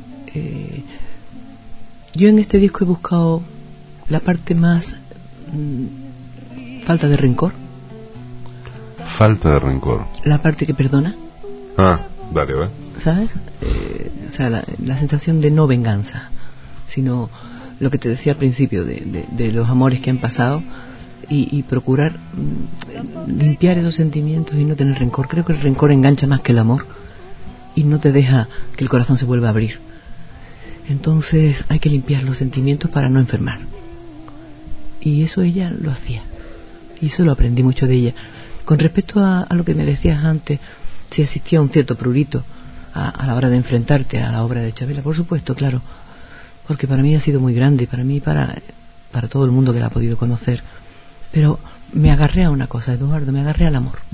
Yo en este disco he buscado la parte más falta de rencor. Falta de rencor. La parte que perdona. Dale, ¿ve? ¿Sabes? O sea, la sensación de no venganza, sino lo que te decía al principio de los amores que han pasado y procurar limpiar esos sentimientos y no tener rencor. Creo que el rencor engancha más que el amor y no te deja que el corazón se vuelva a abrir. Entonces hay que limpiar los sentimientos para no enfermar. Y eso ella lo hacía. Y eso lo aprendí mucho de ella. Con respecto a lo que me decías antes, si existía un cierto prurito a la hora de enfrentarte a la obra de Chabela, por supuesto, claro, porque para mí ha sido muy grande, y para mí, para todo el mundo que la ha podido conocer. Pero me agarré a una cosa, Eduardo, me agarré al amor.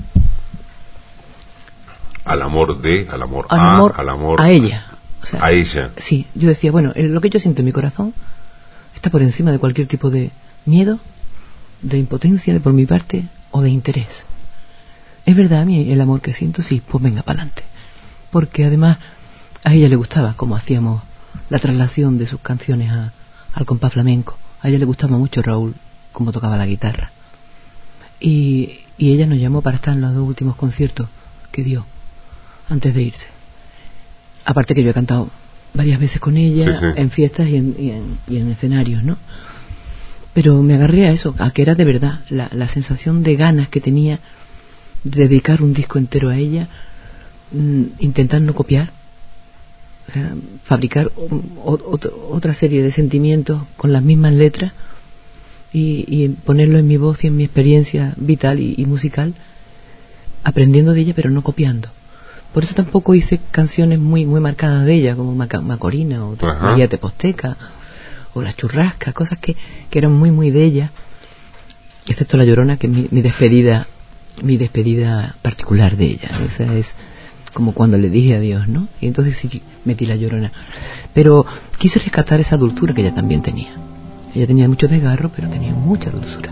Al amor a ella. O sea, a ella. Sí, yo decía, bueno, lo que yo siento en mi corazón está por encima de cualquier tipo de miedo, de impotencia de por mi parte o de interés. Es verdad, a mí el amor que siento, sí, pues venga para adelante. Porque además a ella le gustaba cómo hacíamos la traslación de sus canciones al compás flamenco. A ella le gustaba mucho Raúl cómo tocaba la guitarra. Y ella nos llamó para estar en los 2 últimos conciertos que dio antes de irse. Aparte que yo he cantado varias veces con ella, sí. En fiestas y en escenarios, ¿no? Pero me agarré a eso, a que era de verdad la sensación de ganas que tenía de dedicar un disco entero a ella, intentar no copiar, o sea, fabricar otra serie de sentimientos con las mismas letras y ponerlo en mi voz y en mi experiencia vital y musical, aprendiendo de ella pero no copiando. Por eso tampoco hice canciones muy muy marcadas de ella, como Macorina o María Teposteca o La Churrasca, cosas que eran muy muy de ella, excepto La Llorona, que es mi despedida particular de ella. O sea, es como cuando le dije adiós, ¿no? Y entonces sí metí La Llorona. Pero quise rescatar esa dulzura que ella también tenía. Ella tenía mucho desgarro, pero tenía mucha dulzura.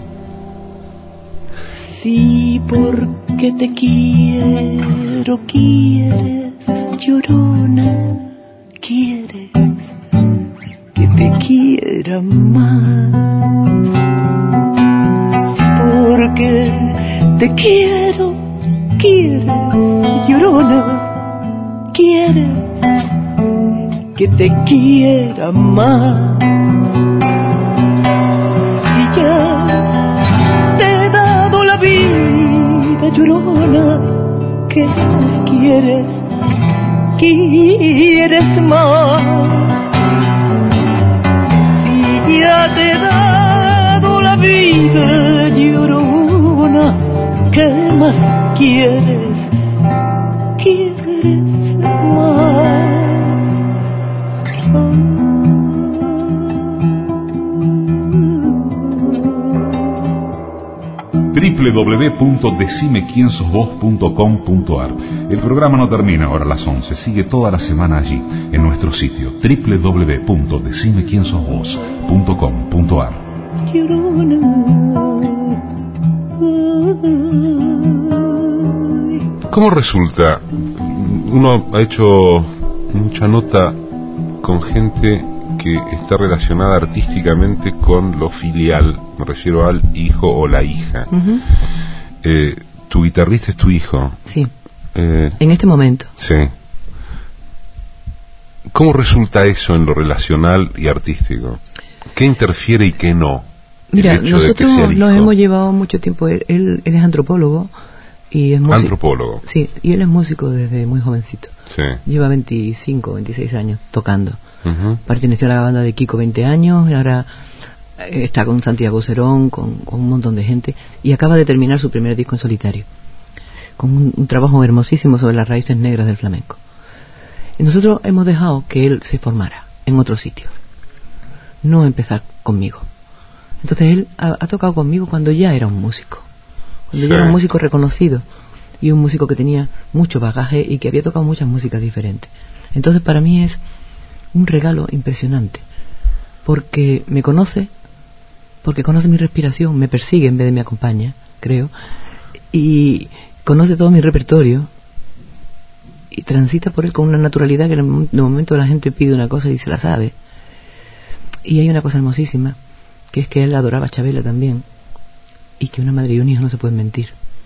Sí, porque te quiero, quieres, Llorona, quieres que te quiera más. Sí, porque te quiero, quieres que te quiera más. Y ya te he dado la vida, llorona, ¿qué más quieres? ¿Quieres más? Si ya te he dado la vida, llorona, ¿qué más quieres? ¿Quieres más? www.decimequiensosvos.com.ar. El programa no termina ahora a las 11, sigue toda la semana allí, en nuestro sitio www.decimequiensosvos.com.ar. ¿Cómo resulta? Uno ha hecho mucha nota con gente que está relacionada artísticamente con lo filial, me refiero al hijo o la hija. Uh-huh. Tu guitarrista es tu hijo. Sí, en este momento. Sí. ¿Cómo resulta eso en lo relacional y artístico? ¿Qué interfiere y qué no? Mira, nosotros nos hemos llevado mucho tiempo. Él es antropólogo y es músico. Antropólogo. Sí, y él es músico desde muy jovencito. Sí. Lleva 25, 26 años tocando. Uh-huh. Perteneció a la banda de Kiko 20 años y ahora está con Santiago Cerón, con un montón de gente, y acaba de terminar su primer disco en solitario, con un trabajo hermosísimo sobre las raíces negras del flamenco. Y nosotros hemos dejado que él se formara en otro sitio, no empezar conmigo. Entonces él ha tocado conmigo cuando ya era un músico, cuando ya era un músico reconocido y un músico que tenía mucho bagaje y que había tocado muchas músicas diferentes. Entonces para mí es un regalo impresionante, porque me conoce, porque conoce mi respiración, me persigue en vez de me acompaña, creo, y conoce todo mi repertorio y transita por él con una naturalidad que en el momento la gente pide una cosa y se la sabe. Y hay una cosa hermosísima, que es que él adoraba a Chabela también, y que una madre y un hijo no se pueden mentir.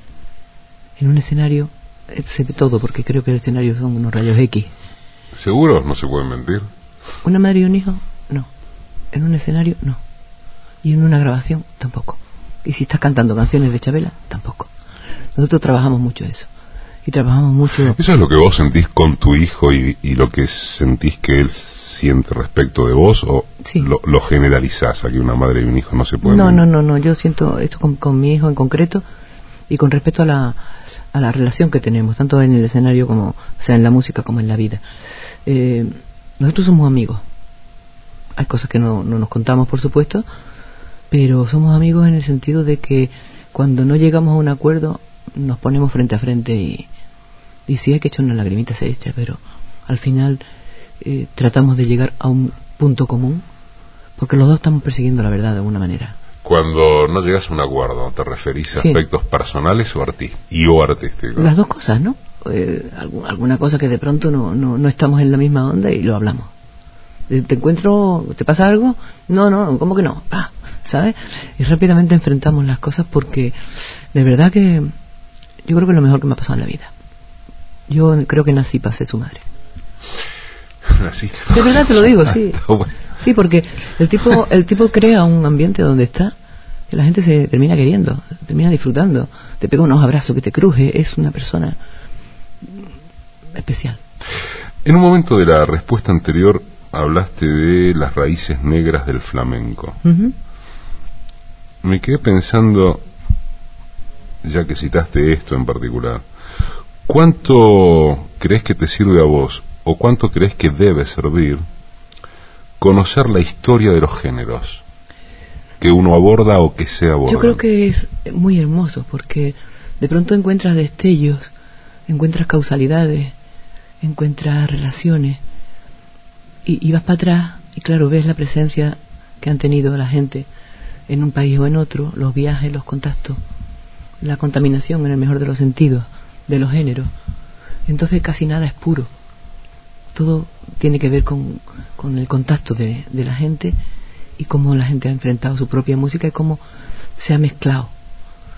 En un escenario se ve todo, porque creo que el escenario son unos rayos X. ¿Seguro? No se pueden mentir. Una madre y un hijo, no. En un escenario, no. Y en una grabación, tampoco. Y si estás cantando canciones de Chabela, tampoco. Nosotros trabajamos mucho eso. Y trabajamos mucho... ¿Eso es lo que vos sentís con tu hijo y lo que sentís que él siente respecto de vos? ¿O sí, lo generalizás a que una madre y un hijo no se pueden mentir? No. Yo siento esto con mi hijo en concreto y con respecto a la relación que tenemos, tanto en el escenario como, o sea, en la música como en la vida. Nosotros somos amigos. Hay cosas que no nos contamos, por supuesto, pero somos amigos en el sentido de que cuando no llegamos a un acuerdo nos ponemos frente a frente y si hay que echar una lagrimita se echa, pero al final tratamos de llegar a un punto común, porque los dos estamos persiguiendo la verdad de alguna manera. Cuando no llegas a un acuerdo, ¿te referís a aspectos personales o artísticos? Las dos cosas, ¿no? Alguna cosa que de pronto no estamos en la misma onda y lo hablamos. ¿Te encuentro? ¿Te pasa algo? No, ¿cómo que no? ¿Sabes? Y rápidamente enfrentamos las cosas, porque de verdad que yo creo que es lo mejor que me ha pasado en la vida. Yo creo que nací para ser su madre. ¿Naciste? De verdad te lo digo, sí. Sí, porque el tipo crea un ambiente donde está que la gente se termina queriendo, termina disfrutando, te pega unos abrazos, que te cruje, es una persona especial. En un momento de la respuesta anterior hablaste de las raíces negras del flamenco. Uh-huh. Me quedé pensando, ya que citaste esto en particular, ¿cuánto crees que te sirve a vos, o cuánto crees que debe servir, conocer la historia de los géneros que uno aborda o que se aborda? Yo creo que es muy hermoso, porque de pronto encuentras destellos, encuentras causalidades, encuentras relaciones, y vas para atrás y claro, ves la presencia que han tenido la gente en un país o en otro, los viajes, los contactos, la contaminación en el mejor de los sentidos de los géneros. Entonces casi nada es puro, todo tiene que ver con el contacto de la gente y cómo la gente ha enfrentado su propia música y cómo se ha mezclado.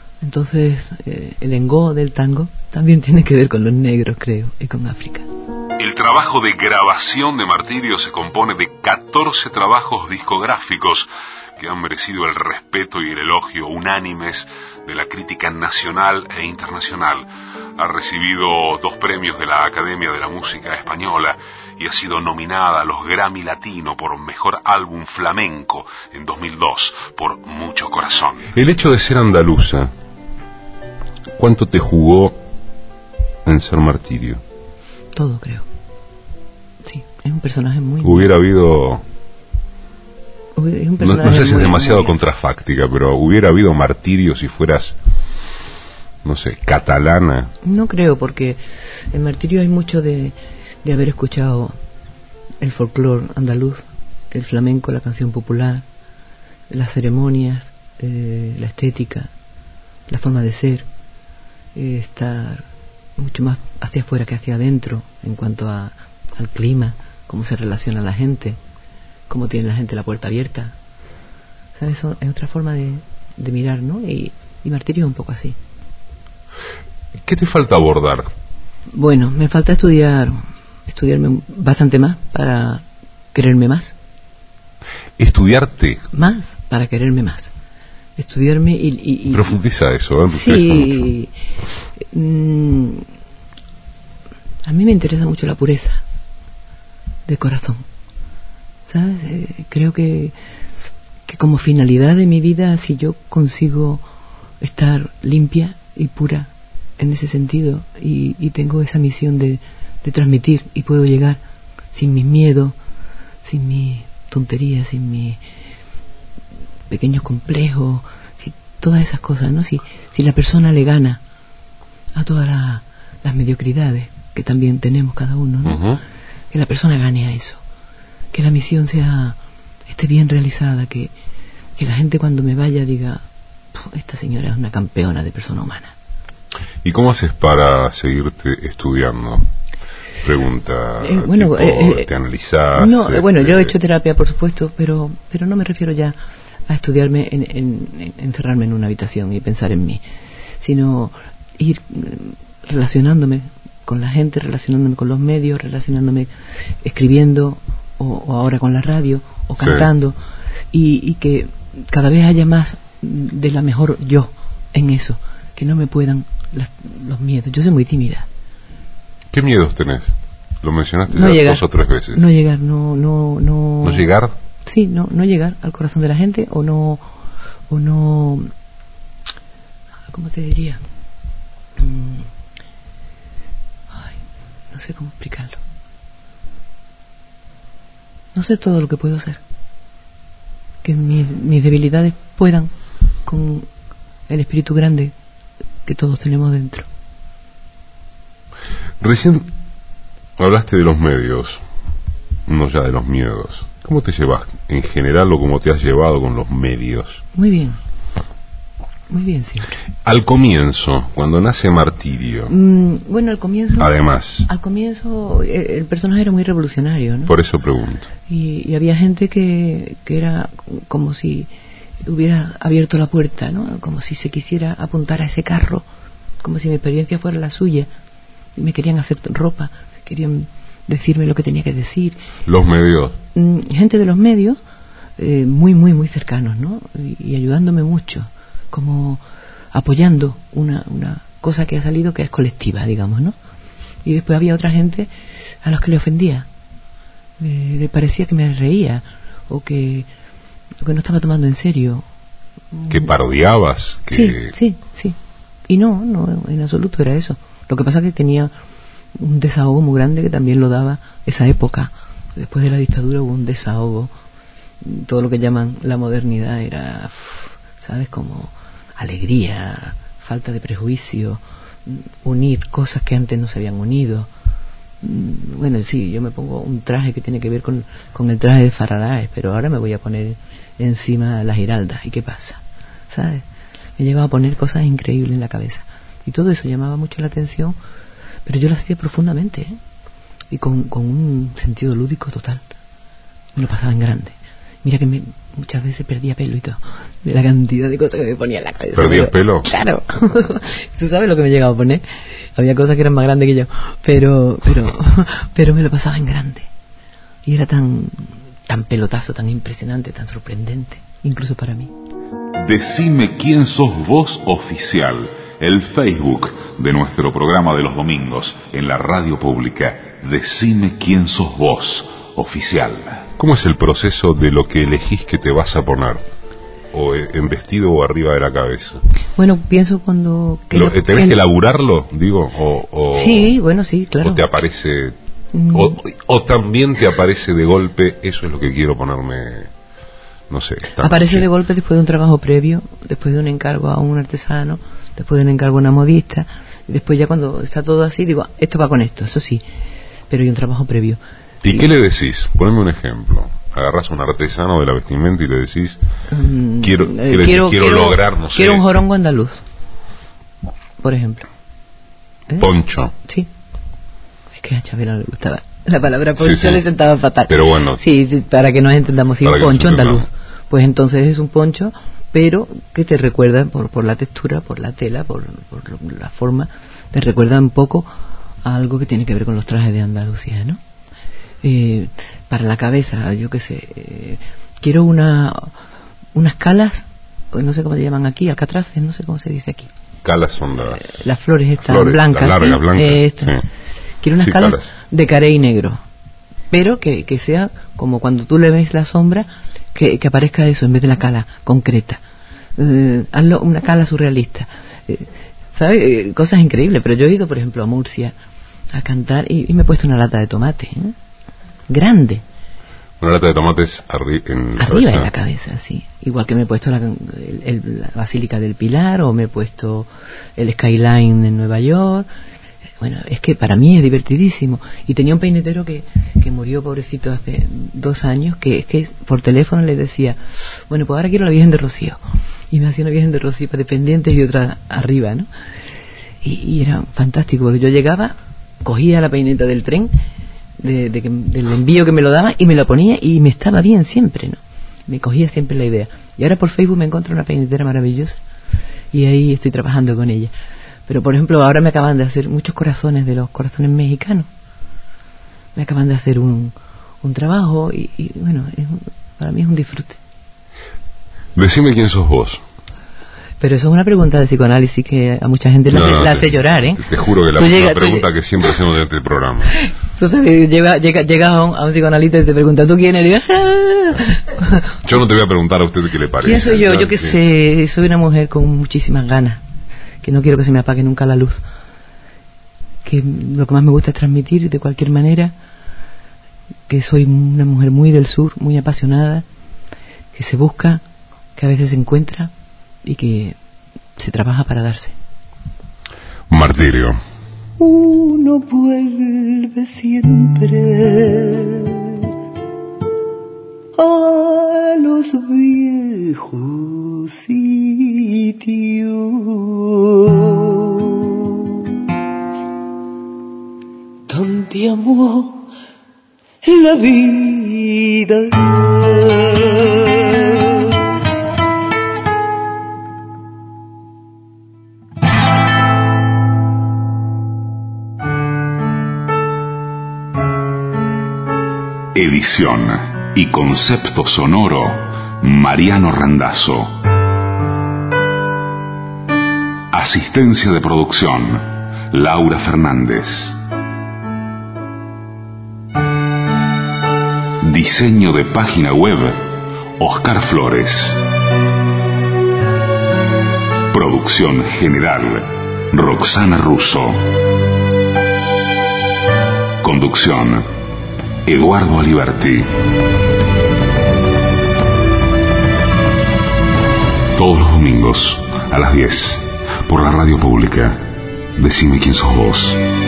Entonces el engó del tango también tiene que ver con los negros, creo, y con África. El trabajo de grabación de Martirio se compone de 14 trabajos discográficos que han merecido el respeto y el elogio unánimes de la crítica nacional e internacional. Ha recibido 2 premios de la Academia de la Música Española y ha sido nominada a los Grammy Latino por Mejor Álbum Flamenco en 2002 por Mucho Corazón. El hecho de ser andaluza, ¿cuánto te jugó en ser Martirio? Todo, creo. Sí, es un personaje muy... Hubiera habido... Es un no sé si es demasiado contrafáctica, pero hubiera habido Martirio si fueras, no sé, catalana. No creo, porque en Martirio hay mucho de haber escuchado el folclore andaluz, el flamenco, la canción popular, las ceremonias, la estética, la forma de ser, estar mucho más hacia afuera que hacia adentro en cuanto al clima, cómo se relaciona la gente, cómo tiene la gente la puerta abierta. ¿Sabes? Eso es otra forma de mirar, ¿no? Y Martirio es un poco así. ¿Qué te falta abordar? Bueno, me falta estudiarme bastante más para quererme más. ¿Estudiarte? Más, para quererme más. Estudiarme y profundiza eso, ¿eh? Sí. A mí me interesa mucho la pureza de corazón. ¿Sabes? Creo que como finalidad de mi vida, si yo consigo estar limpia y pura en ese sentido, y tengo esa misión de transmitir, y puedo llegar sin mis miedos, sin mis tonterías, sin mis pequeños complejos, si todas esas cosas, ¿no? Si la persona le gana a todas las mediocridades que también tenemos cada uno, ¿no? Uh-huh. Que la persona gane a eso, que la misión esté bien realizada, que la gente cuando me vaya diga, esta señora es una campeona de persona humana. ¿Y cómo haces para seguirte estudiando? Pregunta, bueno, ¿te analizás? No, bueno, yo he hecho terapia, por supuesto, pero no me refiero ya a estudiarme en encerrarme en una habitación y pensar en mí, sino ir relacionándome con la gente, relacionándome con los medios, relacionándome escribiendo, o ahora con la radio, o cantando, sí. y que cada vez haya más de la mejor yo en eso, que no me puedan los miedos. Yo soy muy tímida. ¿Qué miedos tenés? Lo mencionaste no ya llegar, 2 o 3 veces. No llegar, no. ¿No llegar? Sí, no llegar al corazón de la gente, o no, ¿cómo te diría? No sé cómo explicarlo. No sé todo lo que puedo hacer. Que mis debilidades puedan con el espíritu grande que todos tenemos dentro. Recién hablaste de los medios, no ya de los miedos. ¿Cómo te llevas en general o cómo te has llevado con los medios? Muy bien siempre. Al comienzo, cuando nace Martirio. Bueno, al comienzo. Además. Al comienzo el personaje era muy revolucionario, ¿no? Por eso pregunto. Y había gente que era como si hubiera abierto la puerta, ¿no? Como si se quisiera apuntar a ese carro, como si mi experiencia fuera la suya. Y me querían hacer ropa, querían decirme lo que tenía que decir. Los medios. Gente de los medios, muy cercanos, ¿no? Y ayudándome mucho, como apoyando una cosa que ha salido que es colectiva, digamos, ¿no? Y después había otra gente a los que le ofendía, le parecía que me reía o que no estaba tomando en serio. ¿Que parodiabas? Que... Sí. Y no, en absoluto era eso. Lo que pasa es que tenía un desahogo muy grande, que también lo daba esa época. Después de la dictadura hubo un desahogo. Todo lo que llaman la modernidad era, ¿sabes? Como alegría, falta de prejuicio, unir cosas que antes no se habían unido. Bueno, sí, yo me pongo un traje que tiene que ver con el traje de Faraday, pero ahora me voy a poner encima las giraldas. ¿Y qué pasa? ¿Sabes? Me llegaba a poner cosas increíbles en la cabeza. Y todo eso llamaba mucho la atención, pero yo lo hacía profundamente, y con un sentido lúdico total. Me lo pasaba en grande. Mira que muchas veces perdía pelo y todo, de la cantidad de cosas que me ponía en la cabeza. ¿Perdía el pelo? Claro. Tú sabes lo que me llegaba a poner. Había cosas que eran más grandes que yo, pero me lo pasaba en grande. Y era tan pelotazo, tan impresionante, tan sorprendente, incluso para mí. Decime quién sos vos oficial, el Facebook de nuestro programa de los domingos en la radio pública. Decime quién sos vos oficial. ¿Cómo es el proceso de lo que elegís que te vas a poner? ¿O en vestido o arriba de la cabeza? Bueno, pienso cuando... ¿Tenés que elaborarlo, digo? Sí, bueno, sí, claro. ¿O te aparece... O también te aparece de golpe, eso es lo que quiero ponerme... No sé. Aparece de golpe después de un trabajo previo, después de un encargo a un artesano, después de un encargo a una modista, y después ya cuando está todo así, digo, esto va con esto, eso sí, pero hay un trabajo previo. ¿Y qué le decís? Poneme un ejemplo. Agarrás a un artesano de la vestimenta y le decís, quiero lograr, no sé... Quiero un jorongo andaluz, por ejemplo. Poncho. Sí. Es que a Chabela no le gustaba la palabra poncho, sí. Le sentaba fatal. Pero bueno. Sí, para que nos entendamos, sí, un poncho andaluz. Pues entonces es un poncho, pero que te recuerda por la textura, por la tela, por la forma, te recuerda un poco a algo que tiene que ver con los trajes de Andalucía, ¿no? Para la cabeza, yo qué sé, quiero unas calas, no sé cómo se llaman aquí, alcatraces, no sé cómo se dice aquí. Calas son las flores estas blancas, las largas, ¿sí? Blancas, Sí. Quiero unas calas de carey negro, pero que sea como cuando tú le ves la sombra, que aparezca eso en vez de la cala concreta. Hazlo una cala surrealista, ¿sabes? Cosas increíbles. Pero yo he ido, por ejemplo, a Murcia a cantar y me he puesto una lata de tomate, grande. Una lata de tomates arriba en la cabeza, sí. Igual que me he puesto la Basílica del Pilar, o me he puesto el Skyline en Nueva York. Bueno, es que para mí es divertidísimo. Y tenía un peinetero que murió, pobrecito, hace 2 años, que por teléfono le decía, bueno, pues ahora quiero la Virgen de Rocío. Y me hacía una Virgen de Rocío de pendientes y otra arriba, ¿no? Y era fantástico, porque yo llegaba, cogía la peineta del tren, del envío que me lo daba, y me lo ponía y me estaba bien siempre, ¿no? Me cogía siempre la idea. Y ahora por Facebook me encontré una peinetera maravillosa y ahí estoy trabajando con ella. Pero por ejemplo ahora me acaban de hacer muchos corazones, de los corazones mexicanos. Me acaban de hacer un trabajo y bueno, para mí es un disfrute. Decime quién sos vos. Pero eso es una pregunta de psicoanálisis que a mucha gente la hace llorar, ¿eh? Te juro que la pregunta que siempre hacemos en este programa. Tú sabes, llegas a un psicoanalista y te pregunta, ¿tú quién eres? Yo no te voy a preguntar a usted qué le parece. ¿Quién soy yo? Yo qué sé, soy una mujer con muchísimas ganas, que no quiero que se me apague nunca la luz, que lo que más me gusta es transmitir de cualquier manera, que soy una mujer muy del sur, muy apasionada, que se busca, que a veces se encuentra y que se trabaja para darse. Martirio. Uno vuelve siempre a los viejos sitios donde amó la vida. Edición y concepto sonoro, Mariano Randazzo. Asistencia de producción, Laura Fernández. Diseño de página web, Oscar Flores. Producción general, Roxana Russo. Conducción, Eduardo Aliberti. Todos los domingos a las 10 por la radio pública. Decime quién sos vos.